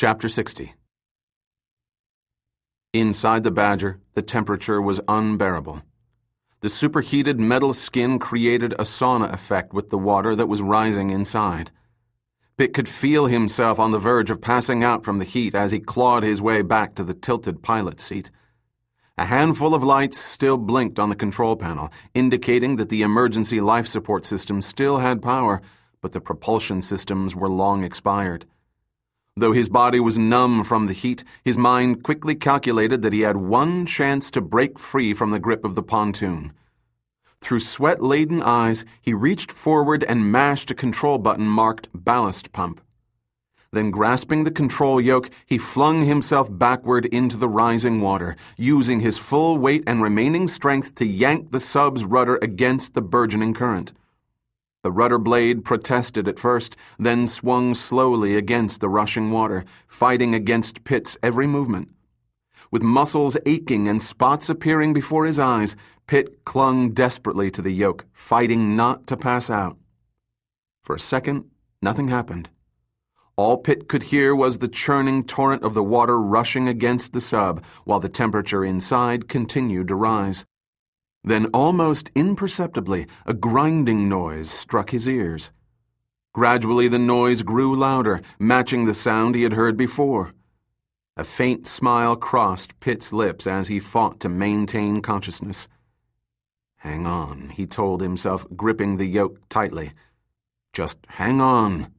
Chapter 60. Inside the Badger, the temperature was unbearable. The superheated metal skin created a sauna effect with the water that was rising inside. Pitt could feel himself on the verge of passing out from the heat as he clawed his way back to the tilted pilot's seat. A handful of lights still blinked on the control panel, indicating that the emergency life support system still had power, but the propulsion systems were long expired. Though his body was numb from the heat, his mind quickly calculated that he had one chance to break free from the grip of the pontoon. Through sweat-laden eyes, he reached forward and mashed a control button marked Ballast Pump. Then, grasping the control yoke, he flung himself backward into the rising water, using his full weight and remaining strength to yank the sub's rudder against the burgeoning current. The rudder blade protested at first, then swung slowly against the rushing water, fighting against Pitt's every movement. With muscles aching and spots appearing before his eyes, Pitt clung desperately to the yoke, fighting not to pass out. For a second, nothing happened. All Pitt could hear was the churning torrent of the water rushing against the sub, while the temperature inside continued to rise. Then, almost imperceptibly, a grinding noise struck his ears. Gradually, the noise grew louder, matching the sound he had heard before. A faint smile crossed Pitt's lips as he fought to maintain consciousness. "Hang on," he told himself, gripping the yoke tightly. "Just hang on."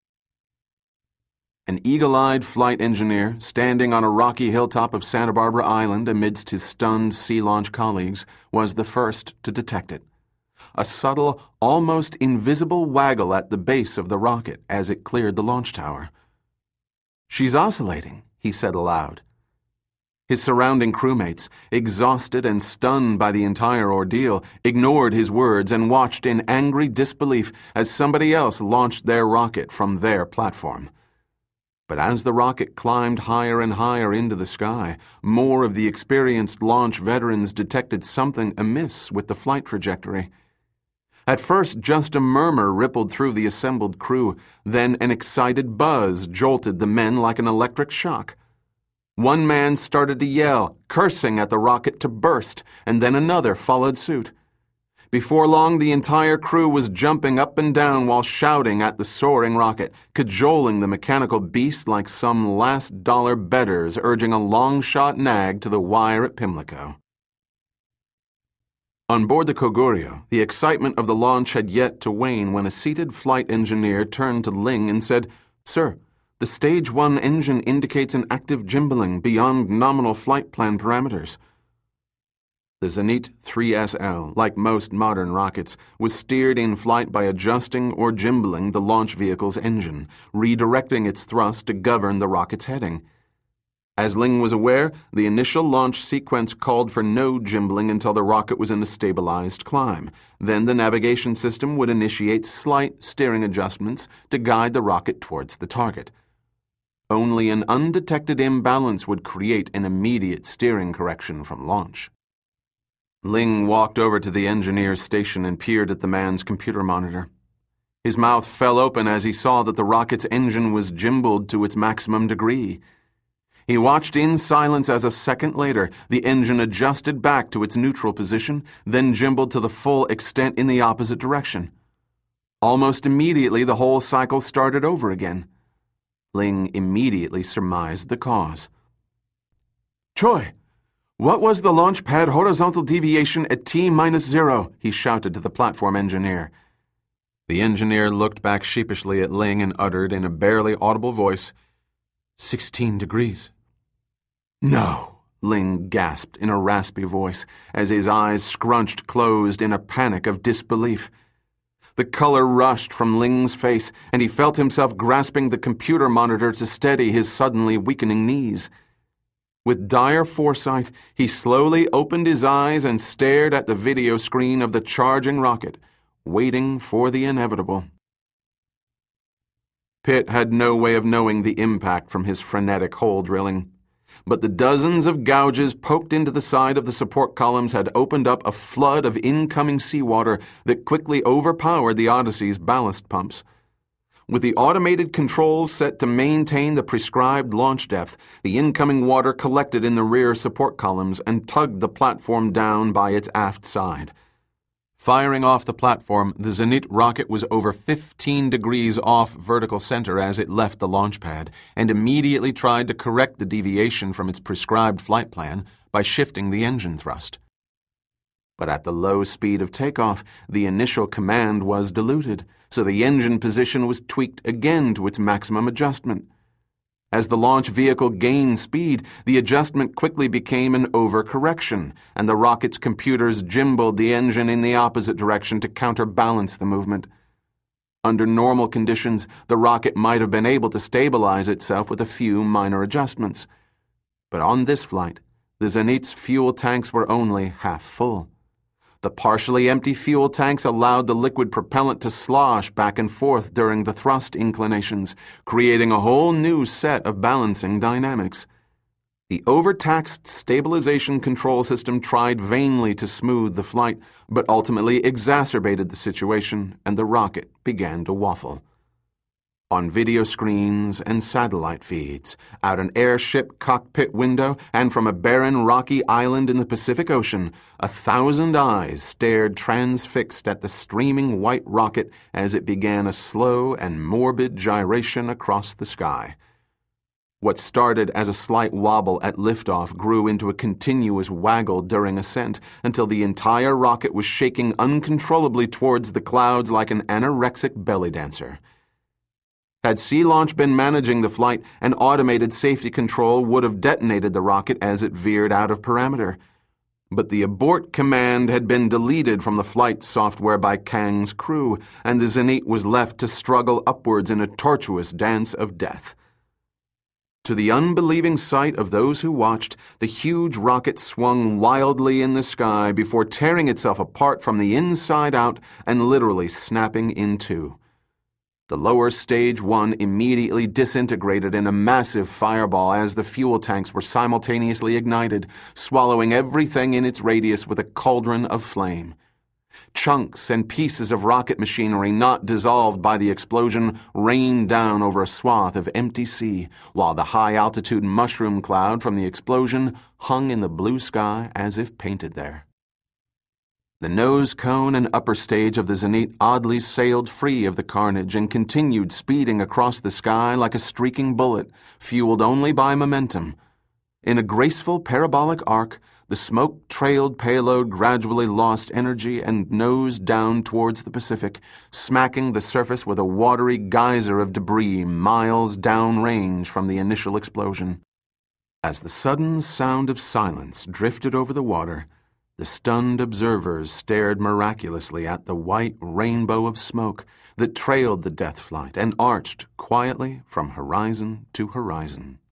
An eagle-eyed flight engineer, standing on a rocky hilltop of Santa Barbara Island amidst his stunned sea launch colleagues, was the first to detect it. A subtle, almost invisible waggle at the base of the rocket as it cleared the launch tower. "She's oscillating," he said aloud. His surrounding crewmates, exhausted and stunned by the entire ordeal, ignored his words and watched in angry disbelief as somebody else launched their rocket from their platform. But as the rocket climbed higher and higher into the sky, more of the experienced launch veterans detected something amiss with the flight trajectory. At first, just a murmur rippled through the assembled crew, then an excited buzz jolted the men like an electric shock. One man started to yell, cursing at the rocket to burst, and then another followed suit. Before long, the entire crew was jumping up and down while shouting at the soaring rocket, cajoling the mechanical beast like some last-dollar bettors urging a long-shot nag to the wire at Pimlico. On board the Kogorio, the excitement of the launch had yet to wane when a seated flight engineer turned to Ling and said, "Sir, the Stage 1 engine indicates an active gimbaling beyond nominal flight plan parameters." The Zenit 3SL, like most modern rockets, was steered in flight by adjusting or gimbaling the launch vehicle's engine, redirecting its thrust to govern the rocket's heading. As Ling was aware, the initial launch sequence called for no gimbaling until the rocket was in a stabilized climb. Then the navigation system would initiate slight steering adjustments to guide the rocket towards the target. Only an undetected imbalance would create an immediate steering correction from launch. Ling walked over to the engineer's station and peered at the man's computer monitor. His mouth fell open as he saw that the rocket's engine was gimbaled to its maximum degree. He watched in silence as a second later, the engine adjusted back to its neutral position, then gimbaled to the full extent in the opposite direction. Almost immediately, the whole cycle started over again. Ling immediately surmised the cause. "Choi! What was the launch pad horizontal deviation at T-0?" he shouted to the platform engineer. The engineer looked back sheepishly at Ling and uttered in a barely audible voice, 16 degrees. "No," Ling gasped in a raspy voice as his eyes scrunched closed in a panic of disbelief. The color rushed from Ling's face, and he felt himself grasping the computer monitor to steady his suddenly weakening knees. With dire foresight, he slowly opened his eyes and stared at the video screen of the charging rocket, waiting for the inevitable. Pitt had no way of knowing the impact from his frenetic hole drilling, but the dozens of gouges poked into the side of the support columns had opened up a flood of incoming seawater that quickly overpowered the Odyssey's ballast pumps. With the automated controls set to maintain the prescribed launch depth, the incoming water collected in the rear support columns and tugged the platform down by its aft side. Firing off the platform, the Zenit rocket was over 15 degrees off vertical center as it left the launch pad and immediately tried to correct the deviation from its prescribed flight plan by shifting the engine thrust. But at the low speed of takeoff, the initial command was diluted, so the engine position was tweaked again to its maximum adjustment. As the launch vehicle gained speed, the adjustment quickly became an overcorrection, and the rocket's computers gimbaled the engine in the opposite direction to counterbalance the movement. Under normal conditions, the rocket might have been able to stabilize itself with a few minor adjustments. But on this flight, the Zenit's fuel tanks were only half full. The partially empty fuel tanks allowed the liquid propellant to slosh back and forth during the thrust inclinations, creating a whole new set of balancing dynamics. The overtaxed stabilization control system tried vainly to smooth the flight, but ultimately exacerbated the situation, and the rocket began to waffle. On video screens and satellite feeds, out an airship cockpit window, and from a barren rocky island in the Pacific Ocean, 1,000 eyes stared transfixed at the streaming white rocket as it began a slow and morbid gyration across the sky. What started as a slight wobble at liftoff grew into a continuous waggle during ascent until the entire rocket was shaking uncontrollably towards the clouds like an anorexic belly dancer. Had Sea Launch been managing the flight, an automated safety control would have detonated the rocket as it veered out of parameter. But the abort command had been deleted from the flight software by Kang's crew, and the Zenit was left to struggle upwards in a tortuous dance of death. To the unbelieving sight of those who watched, the huge rocket swung wildly in the sky before tearing itself apart from the inside out and literally snapping in two. The lower Stage 1 immediately disintegrated in a massive fireball as the fuel tanks were simultaneously ignited, swallowing everything in its radius with a cauldron of flame. Chunks and pieces of rocket machinery not dissolved by the explosion rained down over a swath of empty sea, while the high-altitude mushroom cloud from the explosion hung in the blue sky as if painted there. The nose cone and upper stage of the Zenit oddly sailed free of the carnage and continued speeding across the sky like a streaking bullet, fueled only by momentum. In a graceful parabolic arc, the smoke-trailed payload gradually lost energy and nosed down towards the Pacific, smacking the surface with a watery geyser of debris miles downrange from the initial explosion. As the sudden sound of silence drifted over the water, the stunned observers stared miraculously at the white rainbow of smoke that trailed the death flight and arched quietly from horizon to horizon.